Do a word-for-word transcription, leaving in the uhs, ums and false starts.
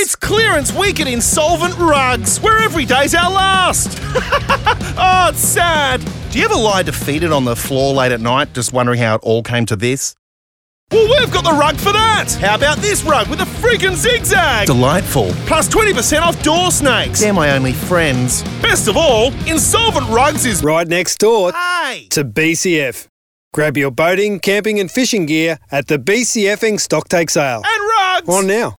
It's clearance week at Insolvent Rugs, where every day's our last. Oh, it's sad. Do you ever lie defeated on the floor late at night, just wondering how it all came to this? Well, we've got the rug for that. How about this rug with a freaking zigzag? Delightful. Plus twenty percent off door snakes. They're my only friends. Best of all, Insolvent Rugs is right next door hey. to B C F. Grab your boating, camping and fishing gear at the B C F ing Stocktake Sale. And rugs! On now.